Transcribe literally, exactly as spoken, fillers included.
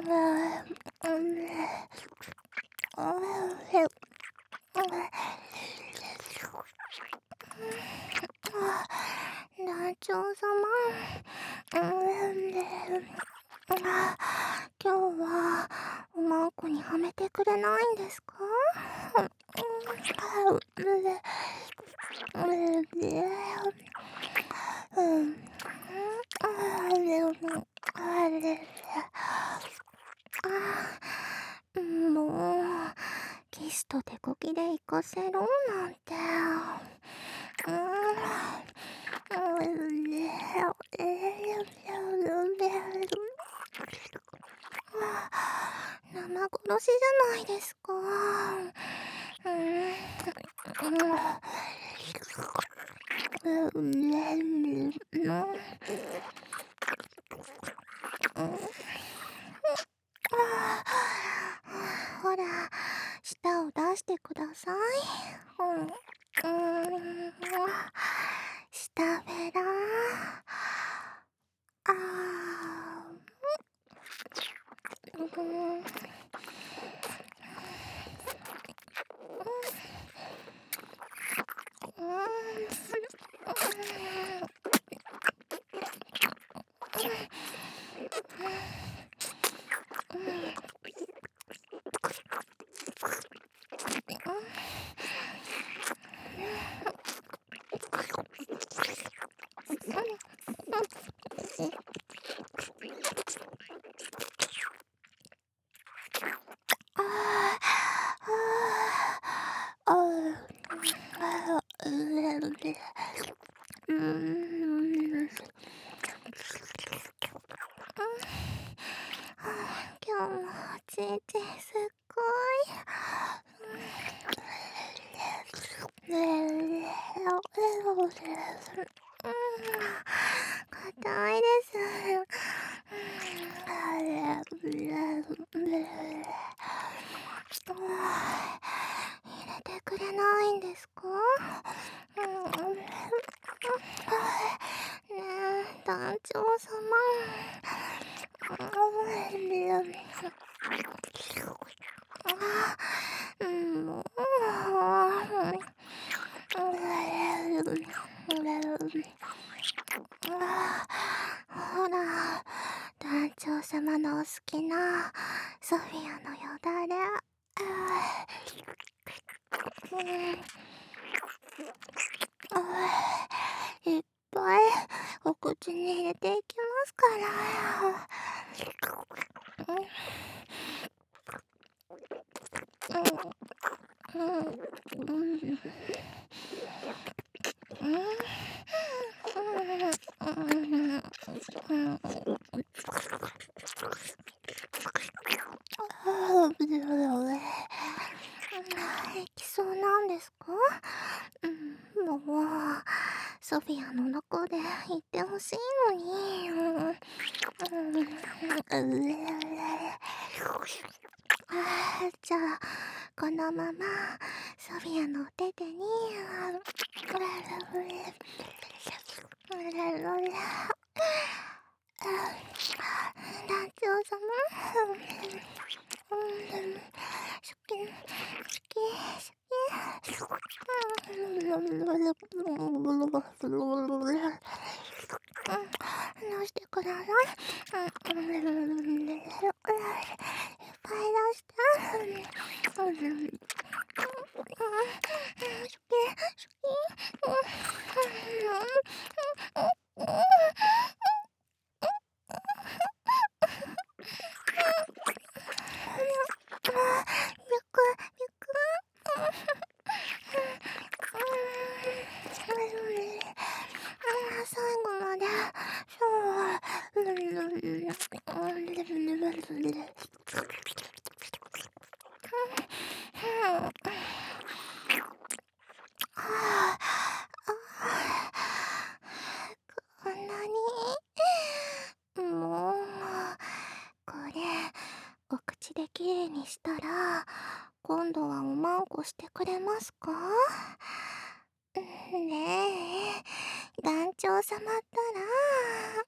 団長様、今日はおまんこにはめてくれないんですか？もうキスと手こきで行かせろなんて。生殺しじゃないですか。ほら、舌を出してください。舌ベラ。あー。今日もおちんちんすっごい。硬いです。入れてくれないんですか？ねえ、団長様。もう。ほら、団長様のお好きなソフィアのよだれ。いっぱいお口に入れていきますから。いきそうなんですか？もうソフィアの中で言ってほしいのに。じゃあこのままソフィアのお手手に団長様、シュキンシュキンシュ出してください。いっぱい出して。シュキンシュキン。最後までこんなにもうこれお口できれいにしたら今度はおまんこしてくれますか？ねえ団長様ったら